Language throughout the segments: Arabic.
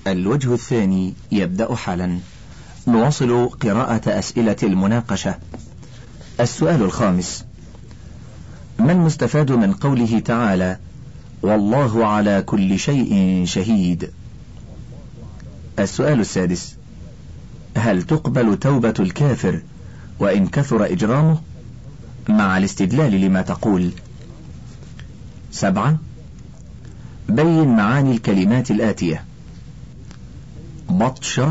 الوجه الثاني يبدأ حالا. نواصل قراءة أسئلة المناقشة. السؤال الخامس: ما المستفاد من قوله تعالى والله على كل شيء شهيد؟ السؤال السادس: هل تقبل توبة الكافر وإن كثر إجرامه؟ مع الاستدلال لما تقول. 7. بين معاني الكلمات الآتية: بطش،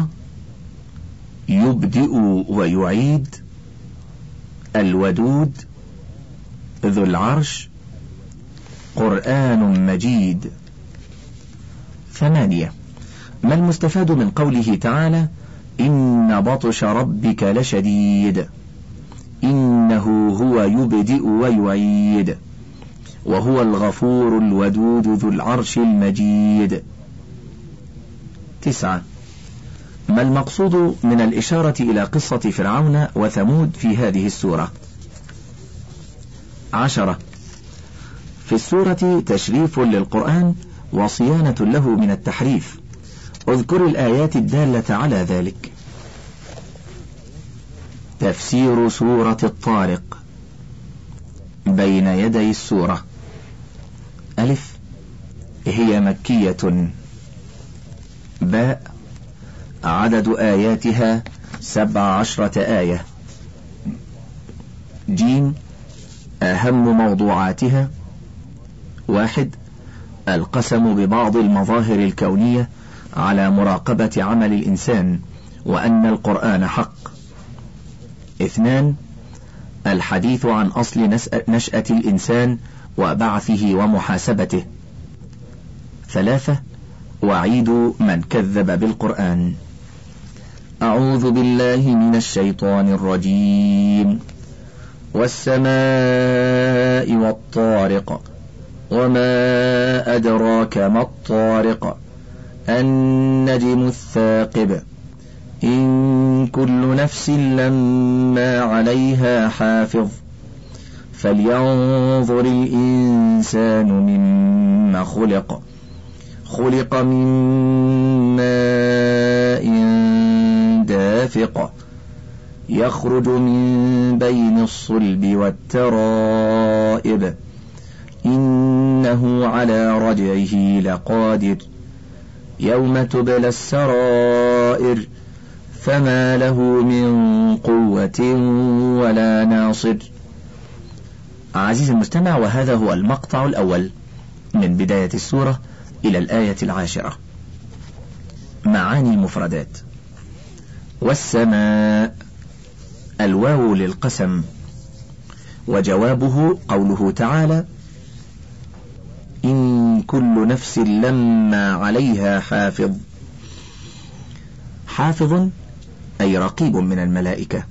يبدئ ويعيد، الودود، ذو العرش، قرآن مجيد. 8. ما المستفاد من قوله تعالى إن بطش ربك لشديد؟ إنه هو يبدئ ويعيد، وهو الغفور الودود ذو العرش المجيد. 9. ما المقصود من الإشارة إلى قصة فرعون وثمود في هذه السورة؟ 10. في السورة تشريف للقرآن وصيانة له من التحريف، اذكر الآيات الدالة على ذلك. تفسير سورة الطارق. بين يدي السورة: ألف، هي مكية. باء، عدد آياتها 17 آية. جيم، أهم موضوعاتها: 1. القسم ببعض المظاهر الكونية على مراقبة عمل الإنسان وأن القرآن حق. 2. الحديث عن أصل نشأة الإنسان وبعثه ومحاسبته. 3. وعيد من كذب بالقرآن. أعوذ بالله من الشيطان الرجيم. والسماء والطارق، وما أدراك ما الطارق، النجم الثاقب، إن كل نفس لما عليها حافظ، فلينظر الإنسان مما خلق، خلق من ماء دافق، يخرج من بين الصلب والترائب، إنه على رجعه لقادر، يوم تبلى السرائر، فما له من قوة ولا ناصر. عزيزي المستمع، وهذا هو المقطع الأول من بداية السورة إلى الآية 10. معاني المفردات: والسماء، الواو للقسم، وجوابه قوله تعالى إن كل نفس لما عليها حافظ. حافظ أي رقيب من الملائكة.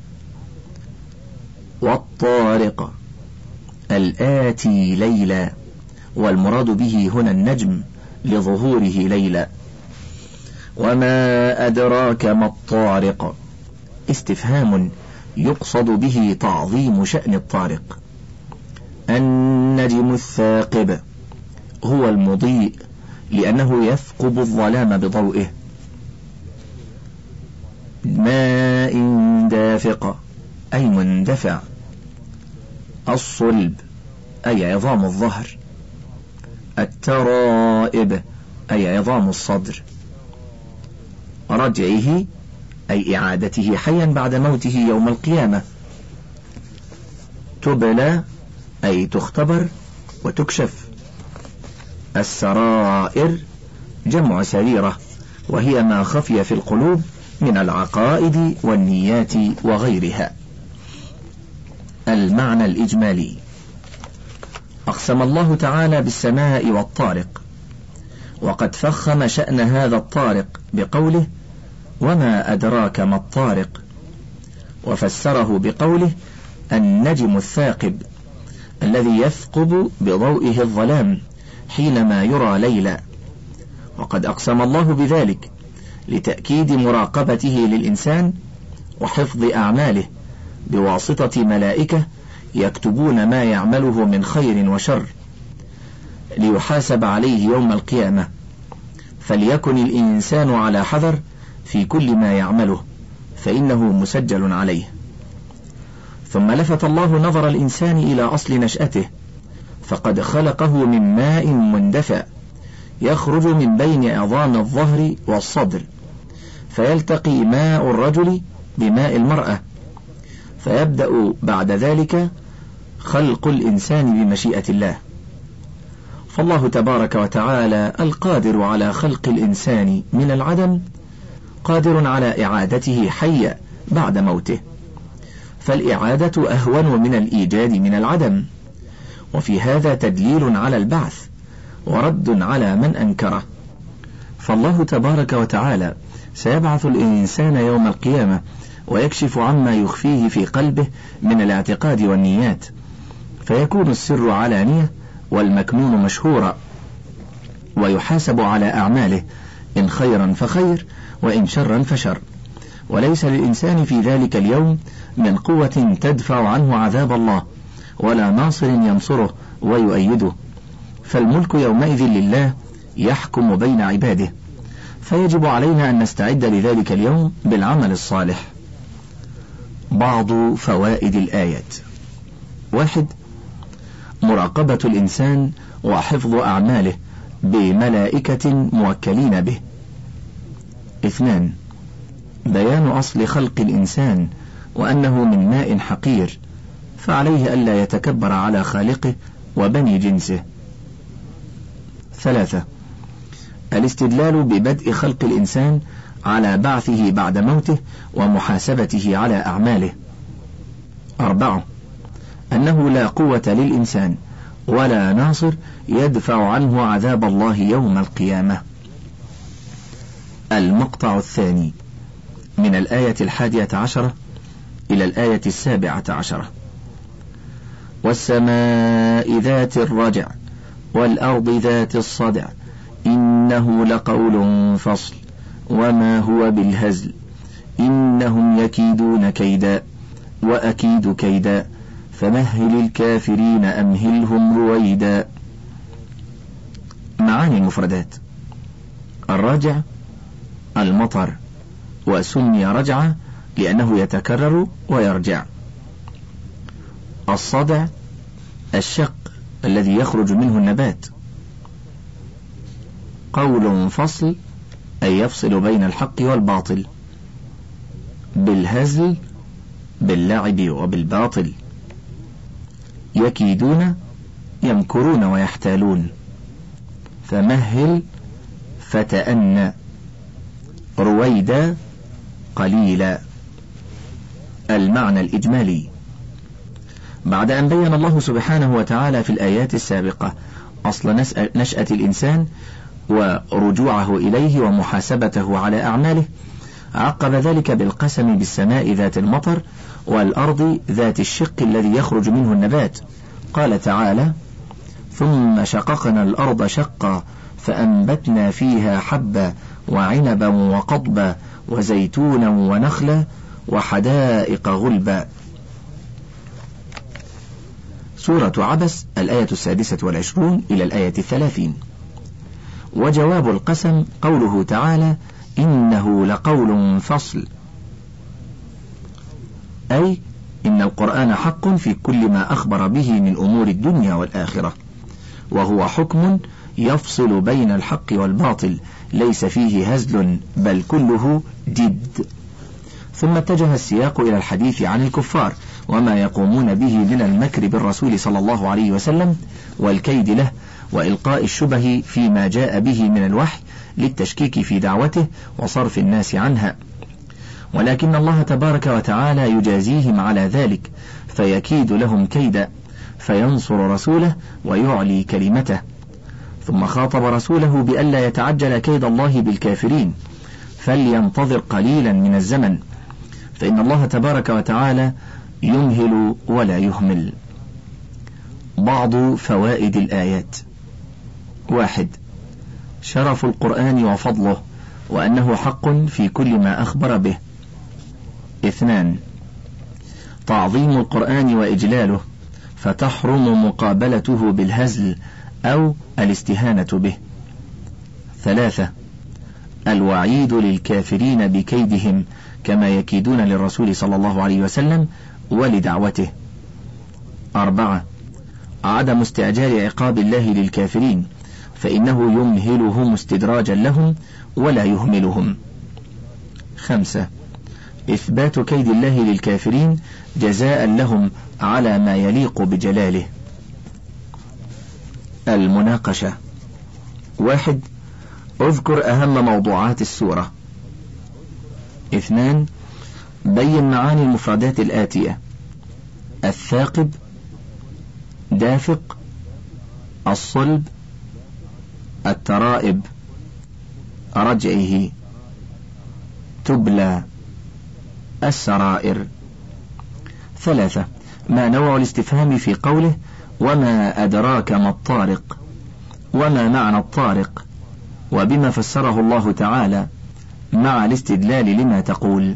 والطارق، الآتي ليلا، والمراد به هنا النجم لظهوره ليلا. وما أدراك ما الطارق، استفهام يقصد به تعظيم شأن الطارق. النجم الثاقب، هو المضيء لأنه يثقب الظلام بضوئه. ماء دافق، أي مندفع. الصلب، أي عظام الظهر. الترائب، أي عظام الصدر. رجعه، أي إعادته حيا بعد موته يوم القيامة. تبلى، أي تختبر وتكشف. السرائر جمع سريرة، وهي ما خفي في القلوب من العقائد والنيات وغيرها. المعنى الإجمالي: أقسم الله تعالى بالسماء والطارق، وقد فخم شأن هذا الطارق بقوله وما أدراك ما الطارق، وفسره بقوله النجم الثاقب الذي يثقب بضوئه الظلام حينما يرى ليلا. وقد أقسم الله بذلك لتأكيد مراقبته للإنسان وحفظ أعماله بواسطة ملائكة يكتبون ما يعمله من خير وشر، ليحاسب عليه يوم القيامة، فليكن الإنسان على حذر في كل ما يعمله، فإنه مسجل عليه. ثم لفت الله نظر الإنسان إلى أصل نشأته، فقد خلقه من ماء مندفع يخرج من بين عظام الظهر والصدر، فيلتقي ماء الرجل بماء المرأة، فيبدأ بعد ذلك خلق الإنسان بمشيئة الله. فالله تبارك وتعالى القادر على خلق الإنسان من العدم قادر على إعادته حيا بعد موته، فالإعادة أهون من الإيجاد من العدم، وفي هذا تدليل على البعث ورد على من أنكره. فالله تبارك وتعالى سيبعث الإنسان يوم القيامة ويكشف عما يخفيه في قلبه من الاعتقاد والنيات، فيكون السر علانية والمكنون مشهورا، ويحاسب على أعماله إن خيرا فخير وإن شرا فشر، وليس للإنسان في ذلك اليوم من قوة تدفع عنه عذاب الله ولا ناصر ينصره ويؤيده، فالملك يومئذ لله يحكم بين عباده، فيجب علينا أن نستعد لذلك اليوم بالعمل الصالح. بعض فوائد الآيات: 1. مراقبة الإنسان وحفظ أعماله بملائكة موكلين به. 2. بيان أصل خلق الإنسان وأنه من ماء حقير، فعليه ألا يتكبر على خالقه وبني جنسه. 3. الاستدلال ببدء خلق الإنسان على بعثه بعد موته ومحاسبته على أعماله. 4. أنه لا قوة للإنسان ولا ناصر يدفع عنه عذاب الله يوم القيامة. المقطع الثاني من الآية 11 إلى الآية 17: والسماء ذات الرجع والأرض ذات الصدع إنه لقول فصل وما هو بالهزل إنهم يكيدون كيدا وأكيد كيدا فمهل الكافرين أمهلهم رويدا. معاني المفردات: الرجع المطر، وسمي رجعة لأنه يتكرر ويرجع. الصدع الشق الذي يخرج منه النبات. قول فصل أي يفصل بين الحق والباطل. بالهزل باللعب وبالباطل. يكيدون يمكرون ويحتالون. فمهل فتأنى. رويدا قليلا. المعنى الإجمالي: بعد أن بين الله سبحانه وتعالى في الآيات السابقة أصل نشأة الإنسان ورجوعه إليه ومحاسبته على أعماله، عقب ذلك بالقسم بالسماء ذات المطر والأرض ذات الشق الذي يخرج منه النبات. قال تعالى: ثم شققنا الأرض شقا فأنبتنا فيها حبا وعنبا وقضبا وزيتونا ونخلا وحدائق غلبا. سورة عبس الآية 26 إلى الآية 30. وجواب القسم قوله تعالى: إنه لقول فصل، أي إن القرآن حق في كل ما أخبر به من أمور الدنيا والآخرة، وهو حكم يفصل بين الحق والباطل، ليس فيه هزل بل كله جد. ثم اتجه السياق إلى الحديث عن الكفار وما يقومون به من المكر بالرسول صلى الله عليه وسلم والكيد له وإلقاء الشبه فيما جاء به من الوحي للتشكيك في دعوته وصرف الناس عنها، ولكن الله تبارك وتعالى يجازيهم على ذلك فيكيد لهم كيدا فينصر رسوله ويعلي كلمته. ثم خاطب رسوله بألا يتعجل كيد الله بالكافرين، فلينتظر قليلا من الزمن، فإن الله تبارك وتعالى يمهل ولا يهمل. بعض فوائد الآيات: 1. شرف القرآن وفضله وأنه حق في كل ما أخبر به. 2. تعظيم القرآن وإجلاله، فتحرم مقابلته بالهزل أو الاستهانة به. 3. الوعيد للكافرين بكيدهم كما يكيدون للرسول صلى الله عليه وسلم ولدعوته. 4. عدم استعجال عقاب الله للكافرين، فإنه يمهلهم استدراجا لهم ولا يهملهم. 5. إثبات كيد الله للكافرين جزاء لهم على ما يليق بجلاله. المناقشة. 1. اذكر أهم موضوعات السورة. 2. بين معاني المفردات الآتية: الثاقب، دافق، الصلب، الترائب، رجعه، تبلى، السرائر. 3. ما نوع الاستفهام في قوله وما أدراك ما الطارق، وما معنى الطارق، وبما فسره الله تعالى مع الاستدلال لما تقول.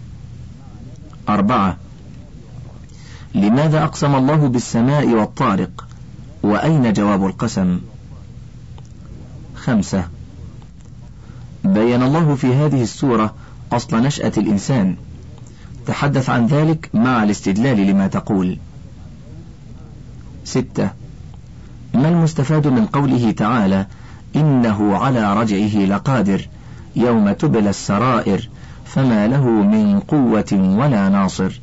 4. لماذا أقسم الله بالسماء والطارق، وأين جواب القسم؟ 5. بين الله في هذه السورة أصل نشأة الإنسان، تحدث عن ذلك مع الاستدلال لما تقول. 6. ما المستفاد من قوله تعالى إنه على رجعه لقادر يوم تبلى السرائر فما له من قوة ولا ناصر؟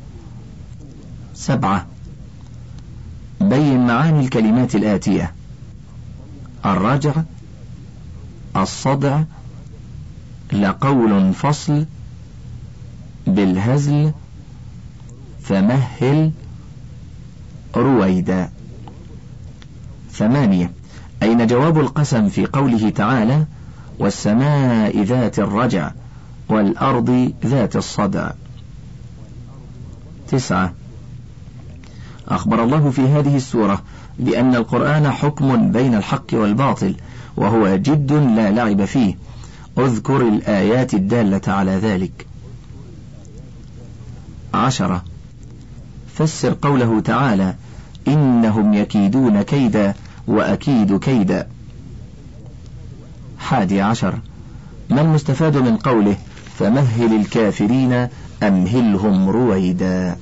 7. بين معاني الكلمات الآتية: الرجع، الصدع، لقول فصل، بالهزل، فمهل، رويدا. 8. أين جواب القسم في قوله تعالى والسماء ذات الرجع والأرض ذات الصدع؟ 9. أخبر الله في هذه السورة بأن القرآن حكم بين الحق والباطل، وهو جد لا لعب فيه. اذكر الآيات الدالة على ذلك. 10. فسر قوله تعالى إنهم يكيدون كيدا وأكيد كيدا. 11. ما المستفاد من قوله فمهل الكافرين أمهلهم رويدا؟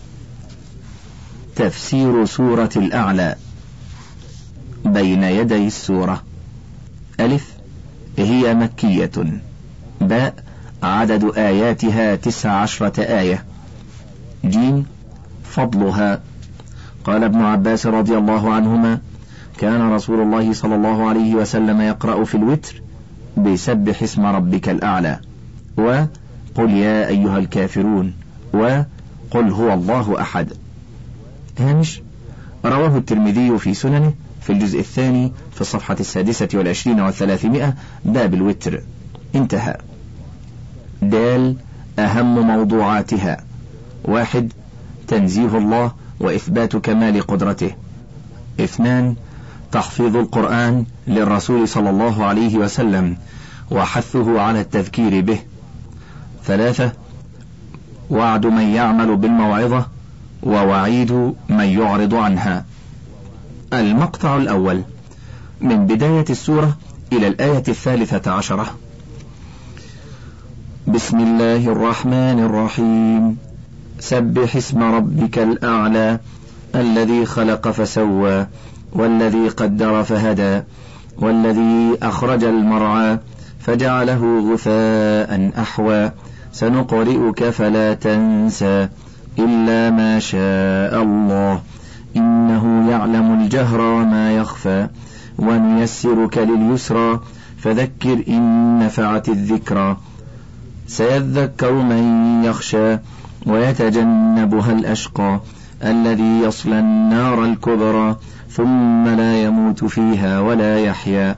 تفسير سورة الأعلى. بين يدي السورة: ألف، هي مكية. باء، عدد آياتها 19 آية. جيم، فضلها. قال ابن عباس رضي الله عنهما: كان رسول الله صلى الله عليه وسلم يقرأ في الوتر بسبح اسم ربك الأعلى، وقل يا أيها الكافرون، وقل هو الله أحد. هامش: رواه الترمذي في سننه في الجزء الثاني في الصفحة 26 و300 باب الوتر. انتهى. دال، أهم موضوعاتها: 1. تنزيه الله وإثبات كمال قدرته. 2. تحفيظ القرآن للرسول صلى الله عليه وسلم وحثه على التذكير به. 3. وعد من يعمل بالموعظة ووعيد من يعرض عنها. المقطع الأول من بداية السورة إلى الآية 13. بسم الله الرحمن الرحيم. سبح اسم ربك الأعلى الذي خلق فسوى والذي قدر فهدى والذي أخرج المرعى فجعله غثاء أحوى سنقرئك فلا تنسى إلا ما شاء الله إنه يعلم الجهر وما يخفى ونيسرك لليسرى فذكر إن نفعت الذكرى سيذكر من يخشى ويتجنبها الأشقى الذي يصلى النار الكبرى ثم لا يموت فيها ولا يحيا.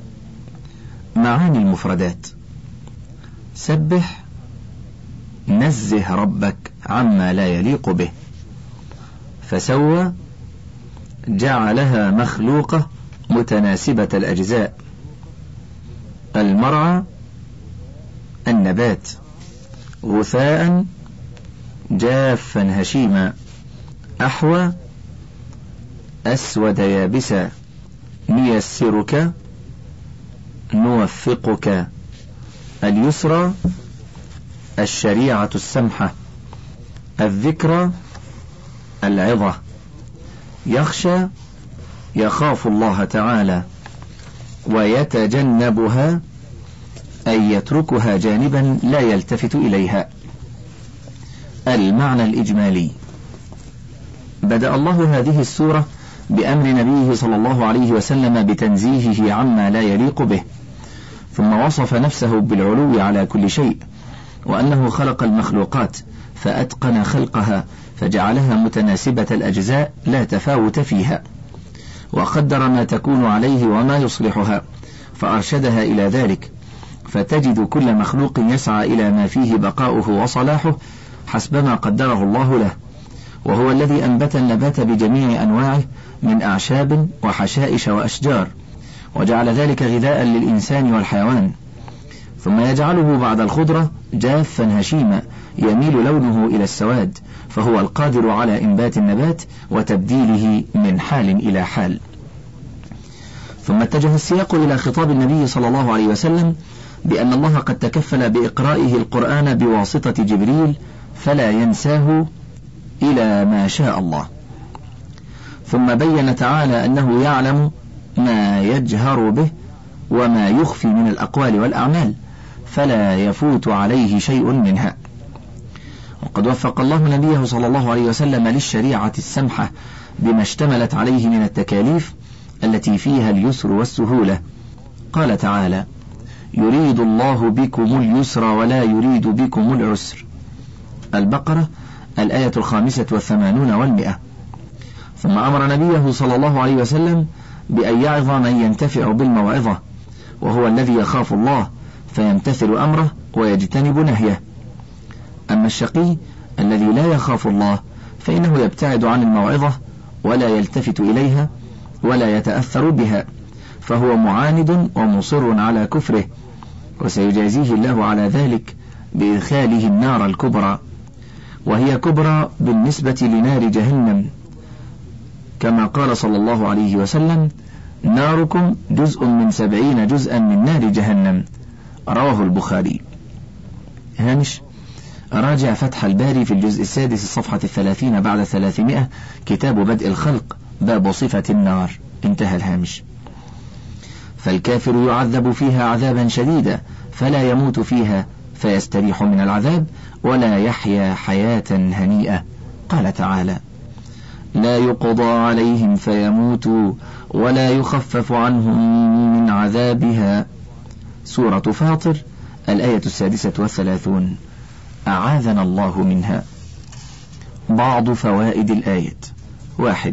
معاني المفردات: سبح، نزه ربك عما لا يليق به. فسوى، جعلها مخلوقة متناسبة الأجزاء. المرعى، النبات. غثاء، جافا هشيما. أحوى، أسود يابسا. نيسرك، نوفقك اليسرى الشريعة السمحة، الذكرى العظة، يخشى يخاف الله تعالى، ويتجنبها أي يتركها جانبا لا يلتفت إليها. المعنى الإجمالي: بدأ الله هذه السورة بأمر نبيه صلى الله عليه وسلم بتنزيهه عما لا يليق به، ثم وصف نفسه بالعلو على كل شيء، وأنه خلق المخلوقات فأتقن خلقها فجعلها متناسبة الأجزاء لا تفاوت فيها، وقدر ما تكون عليه وما يصلحها فأرشدها إلى ذلك، فتجد كل مخلوق يسعى إلى ما فيه بقاؤه وصلاحه حسب ما قدره الله له، وهو الذي أنبت النبات بجميع أنواعه من أعشاب وحشائش وأشجار، وجعل ذلك غذاء للإنسان والحيوان، ثم يجعله بعد الخضرة جافا هشيما يميل لونه إلى السواد، فهو القادر على إنبات النبات وتبديله من حال إلى حال. ثم اتجه السياق إلى خطاب النبي صلى الله عليه وسلم بأن الله قد تكفل بإقرائه القرآن بواسطة جبريل فلا ينساه إلى ما شاء الله. ثم بين تعالى أنه يعلم ما يجهر به وما يخفي من الأقوال والأعمال فلا يفوت عليه شيء منها. وقد وفق الله نبيه صلى الله عليه وسلم للشريعة السمحة بما اشتملت عليه من التكاليف التي فيها اليسر والسهولة. قال تعالى: يريد الله بكم اليسر ولا يريد بكم العسر. البقرة الآية 85 و100. ثم أمر نبيه صلى الله عليه وسلم بأن يعظ من ينتفع بالموعظة، وهو الذي يخاف الله فيمتثل أمره ويجتنب نهيه. أما الشقي الذي لا يخاف الله فإنه يبتعد عن الموعظة ولا يلتفت إليها ولا يتأثر بها، فهو معاند ومصر على كفره، وسيجازيه الله على ذلك بإدخاله النار الكبرى، وهي كبرى بالنسبة لنار جهنم، كما قال صلى الله عليه وسلم: ناركم جزء من 70 جزءا من نار جهنم. رواه البخاري. هامش: راجع فتح الباري في الجزء 6 الصفحة 30 بعد 300، كتاب بدء الخلق، باب صفة النار. انتهى الهامش. فالكافر يعذب فيها عذابا شديدا فلا يموت فيها فيستريح من العذاب ولا يحيا حياة هنيئة. قال تعالى: لا يقضى عليهم فيموتوا ولا يخفف عنهم من عذابها. سورة فاطر الآية 36. أعاذنا الله منها. بعض فوائد الآية: 1.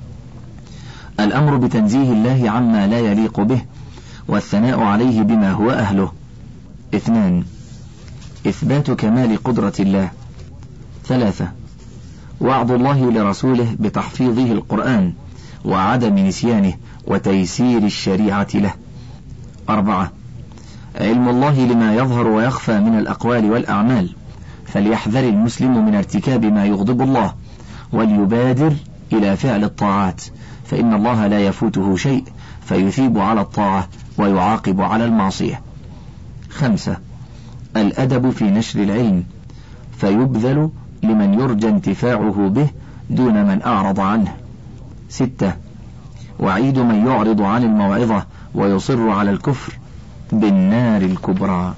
الأمر بتنزيه الله عما لا يليق به والثناء عليه بما هو أهله. 2. إثبات كمال قدرة الله. 3. وعد الله لرسوله بتحفيظه القرآن وعدم نسيانه وتيسير الشريعة له. 4. علم الله لما يظهر ويخفى من الأقوال والأعمال، فليحذر المسلم من ارتكاب ما يغضب الله وليبادر إلى فعل الطاعات، فإن الله لا يفوته شيء فيثيب على الطاعة ويعاقب على المعصية. 5. الأدب في نشر العلم، فيبذل لمن يرجى انتفاعه به دون من أعرض عنه. 6. وعيد من يعرض عن الموعظة ويصر على الكفر بالنار الكبرى.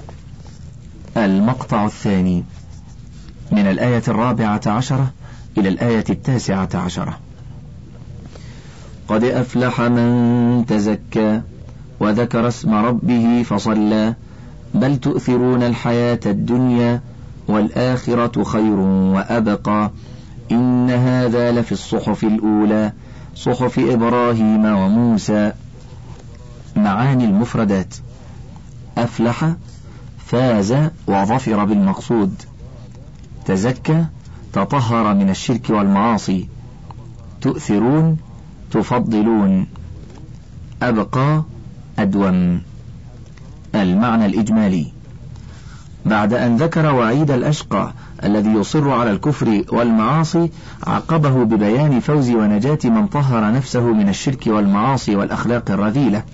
المقطع الثاني من الآية 14 إلى الآية 19. قد أفلح من تزكى وذكر اسم ربه فصلى بل تؤثرون الحياة الدنيا والآخرة خير وأبقى إن هذا لفي الصحف الأولى صحف إبراهيم وموسى. معاني المفردات: أفلح فاز وظفر بالمقصود، تزكى تطهر من الشرك والمعاصي، تؤثرون تفضلون، أبقى أدوم. المعنى الإجمالي: بعد أن ذكر وعيد الأشقى الذي يصر على الكفر والمعاصي عقبه ببيان فوز ونجاة من طهر نفسه من الشرك والمعاصي والأخلاق الرذيلة،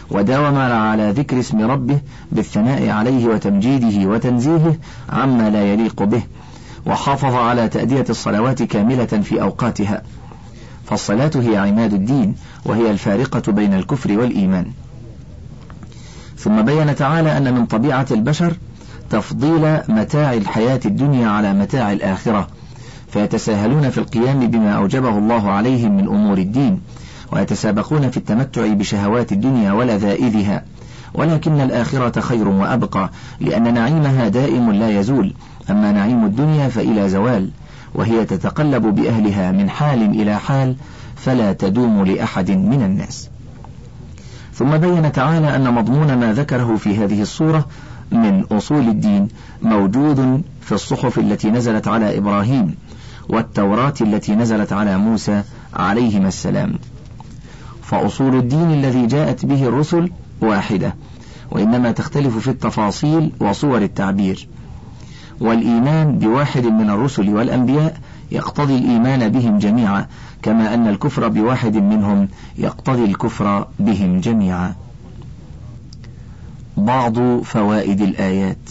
وداوم على ذكر اسم ربه بالثناء عليه وتمجيده وتنزيهه عما لا يليق به، وحافظ على تأدية الصلوات كاملة في أوقاتها، فالصلاة هي عماد الدين وهي الفارقة بين الكفر والإيمان. ثم بين تعالى أن من طبيعة البشر تفضيل متاع الحياة الدنيا على متاع الآخرة، فيتساهلون في القيام بما أوجبه الله عليهم من أمور الدين، ويتسابقون في التمتع بشهوات الدنيا ولذائذها، ولكن الآخرة خير وأبقى، لأن نعيمها دائم لا يزول، أما نعيم الدنيا فإلى زوال، وهي تتقلب بأهلها من حال إلى حال، فلا تدوم لأحد من الناس. ثم بين تعالى أن مضمون ما ذكره في هذه الصورة من أصول الدين موجود في الصحف التي نزلت على إبراهيم والتوراة التي نزلت على موسى عليهما السلام. فأصول الدين الذي جاءت به الرسل واحدة، وإنما تختلف في التفاصيل وصور التعبير. والإيمان بواحد من الرسل والأنبياء يقتضي الإيمان بهم جميعا، كما أن الكفر بواحد منهم يقتضي الكفر بهم جميعا. بعض فوائد الآيات: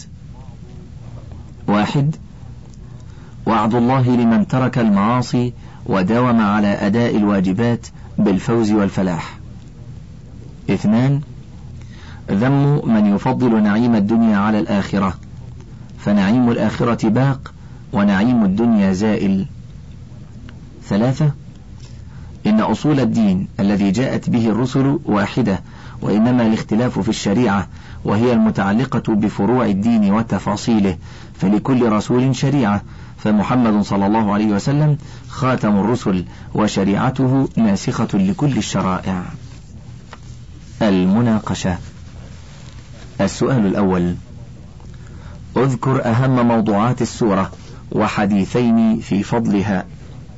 1. وعد الله لمن ترك المعاصي وداوم على أداء الواجبات بالفوز والفلاح. 2. ذم من يفضل نعيم الدنيا على الآخرة، فنعيم الآخرة باق ونعيم الدنيا زائل. 3. إن أصول الدين الذي جاءت به الرسل واحدة، وإنما الاختلاف في الشريعة، وهي المتعلقة بفروع الدين وتفاصيله، فلكل رسول شريعة، فمحمد صلى الله عليه وسلم خاتم الرسل، وشريعته ناسخة لكل الشرائع. المناقشة. السؤال الأول: اذكر أهم موضوعات السورة وحديثين في فضلها.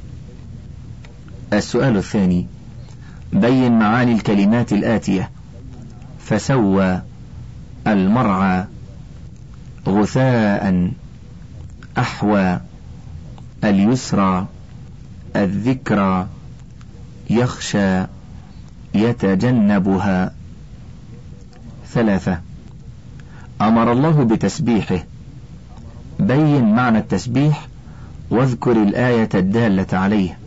السؤال الثاني: بين معاني الكلمات الآتية: فسوى، المرعى، غثاء، أحوى، اليسرى، الذكرى، يخشى، يتجنبها. 3. أمر الله بتسبيحه، بين معنى التسبيح واذكر الآية الدالة عليه.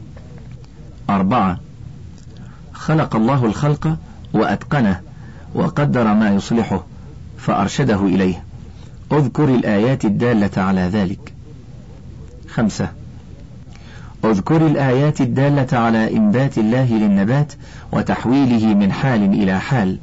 4. خلق الله الخلق وأتقنه وقدر ما يصلحه فأرشده إليه، اذكر الآيات الدالة على ذلك. 5. اذكر الآيات الدالة على إنبات الله للنبات وتحويله من حال إلى حال.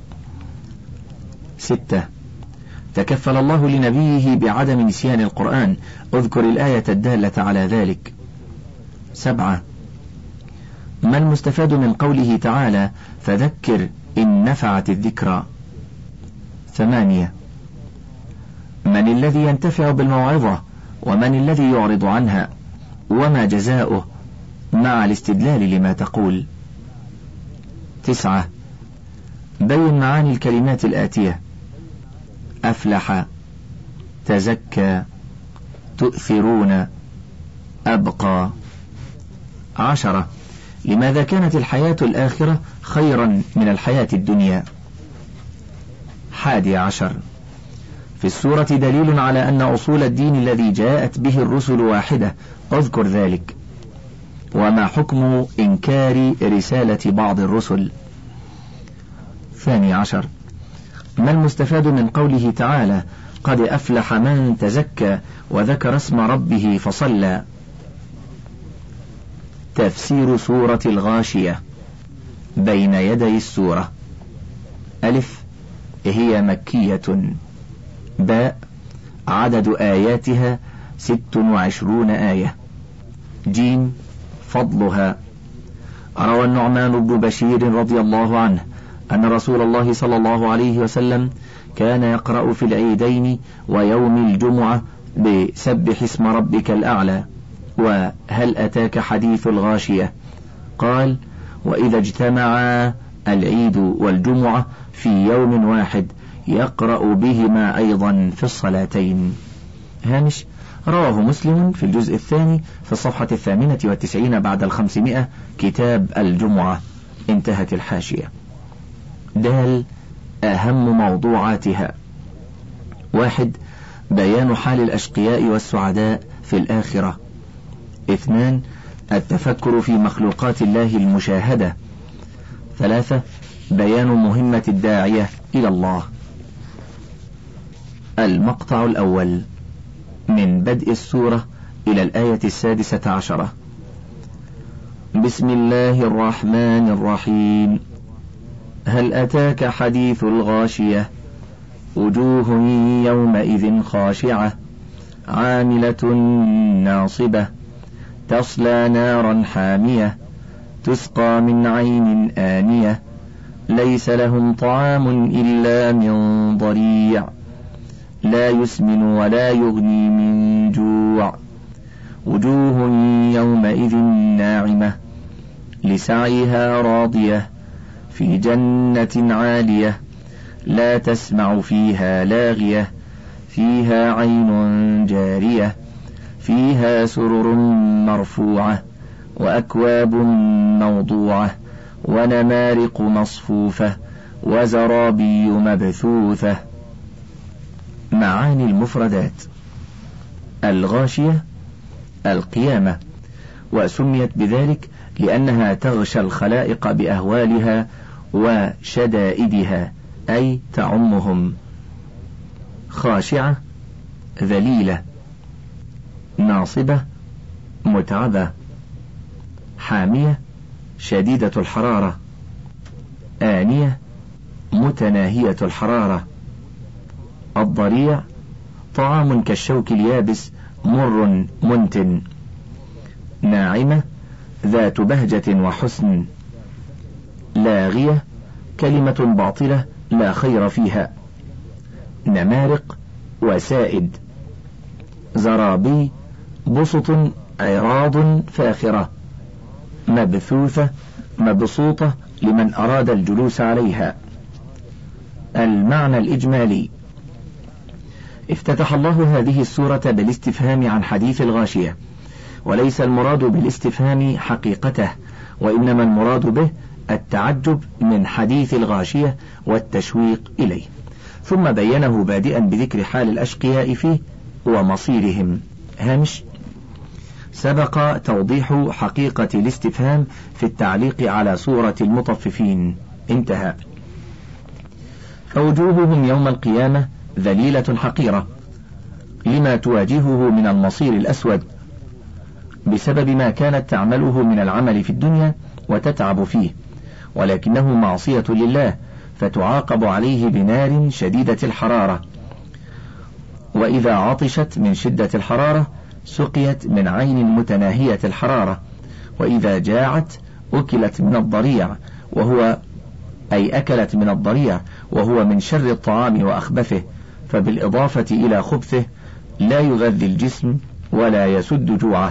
6. تكفل الله لنبيه بعدم نسيان القرآن، اذكر الآية الدالة على ذلك. 7. ما المستفاد من قوله تعالى: فذكر إن نفعت الذكرى. 8. من الذي ينتفع بالموعظة ومن الذي يعرض عنها، وما جزاؤه، مع الاستدلال لما تقول. 9. بين معاني الكلمات الآتية: أفلح، تزكى، تؤثرون، أبقى. 10. لماذا كانت الحياة الآخرة خيرا من الحياة الدنيا. 11. في السورة دليل على أن أصول الدين الذي جاءت به الرسل واحدة، اذكر ذلك. وما حكم إنكار رسالة بعض الرسل. 12. ما المستفاد من قوله تعالى: قد أفلح من تزكى وذكر اسم ربه فصلى. تفسير سورة الغاشية بين يدي السورة: ألف، هي مكية. باء، عدد آياتها 26 آية. جيم، فضلها. روى النعمان بن بشير رضي الله عنه أن رسول الله صلى الله عليه وسلم كان يقرأ في العيدين ويوم الجمعة بسبح اسم ربك الأعلى وهل أتاك حديث الغاشية. قال: وإذا اجتمعا العيد والجمعة في يوم واحد يقرأ بهما أيضا في الصلاتين. هامش: رواه مسلم في الجزء الثاني في الصفحة 98 بعد 500، كتاب الجمعة. انتهت الحاشية. دال، أهم موضوعاتها: 1. بيان حال الأشقياء والسعداء في الآخرة. 2. التفكر في مخلوقات الله المشاهدة. 3. بيان مهمة الداعية إلى الله. المقطع الأول من بدء السورة إلى الآية 16. بسم الله الرحمن الرحيم. هل أتاك حديث الغاشية؟ وجوه يومئذ خاشعة عاملة ناصبة تصلى نارا حامية تسقى من عين آنية ليس لهم طعام إلا من ضريع لا يسمن ولا يغني من جوع وجوه يومئذ ناعمة لسعيها راضية في جنة عالية لا تسمع فيها لاغية فيها عين جارية فيها سرر مرفوعة وأكواب موضوعة ونمارق مصفوفة وزرابي مبثوثة. معاني المفردات: الغاشية القيامة، وسميت بذلك لأنها تغشى الخلائق بأهوالها وشدائدها، أي تعمهم. خاشعة ذليلة، ناصبة متعبة، حامية شديدة الحرارة، آنية متناهية الحرارة. الضريع طعام كالشوك اليابس مر منتن. ناعمة ذات بهجة وحسن. لاغية كلمة باطلة لا خير فيها. نمارق وسائد. زرابي بسط عراض فاخرة. مبثوثة مبسوطة لمن أراد الجلوس عليها. المعنى الإجمالي: افتتح الله هذه السورة بالاستفهام عن حديث الغاشية، وليس المراد بالاستفهام حقيقته، وإنما المراد به التعجب من حديث الغاشية والتشويق إليه، ثم بينه بادئا بذكر حال الأشقياء فيه ومصيرهم. هامش: سبق توضيح حقيقة الاستفهام في التعليق على سورة المطففين. انتهى. فوجوههم يوم القيامة ذليلة حقيرة لما تواجهه من المصير الأسود بسبب ما كانت تعمله من العمل في الدنيا وتتعب فيه، ولكنه معصية لله فتعاقب عليه بنار شديدة الحرارة، وإذا عطشت من شدة الحرارة سقيت من عين متناهية الحرارة، وإذا جاعت أكلت من الضريع أكلت من الضريع وهو من شر الطعام وأخبثه، فبالإضافة إلى خبثه لا يغذي الجسم ولا يسد جوعه.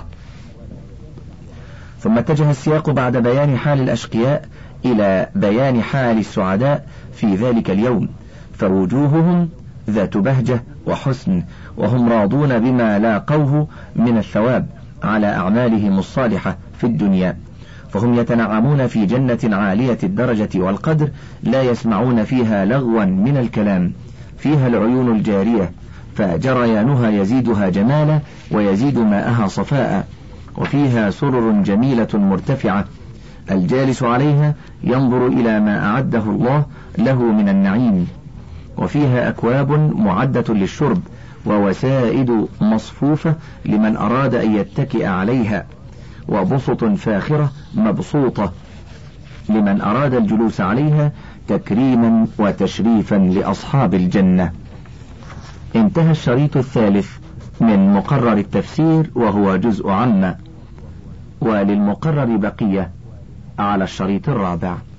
ثم اتجه السياق بعد بيان حال الأشقياء إلى بيان حال السعداء في ذلك اليوم، فوجوههم ذات بهجة وحسن، وهم راضون بما لاقوه من الثواب على أعمالهم الصالحة في الدنيا، فهم يتنعمون في جنة عالية الدرجة والقدر لا يسمعون فيها لغوا من الكلام، فيها العيون الجارية فجريانها يزيدها جمالا ويزيد ماءها صفاء، وفيها سرر جميلة مرتفعة الجالس عليها ينظر إلى ما أعده الله له من النعيم، وفيها أكواب معدة للشرب ووسائد مصفوفة لمن أراد أن يتكئ عليها، وبسط فاخرة مبسوطة لمن أراد الجلوس عليها تكريما وتشريفا لأصحاب الجنة. انتهى الشريط الثالث من مقرر التفسير وهو جزء عامة، وللمقرر بقية على الشريط الرابع.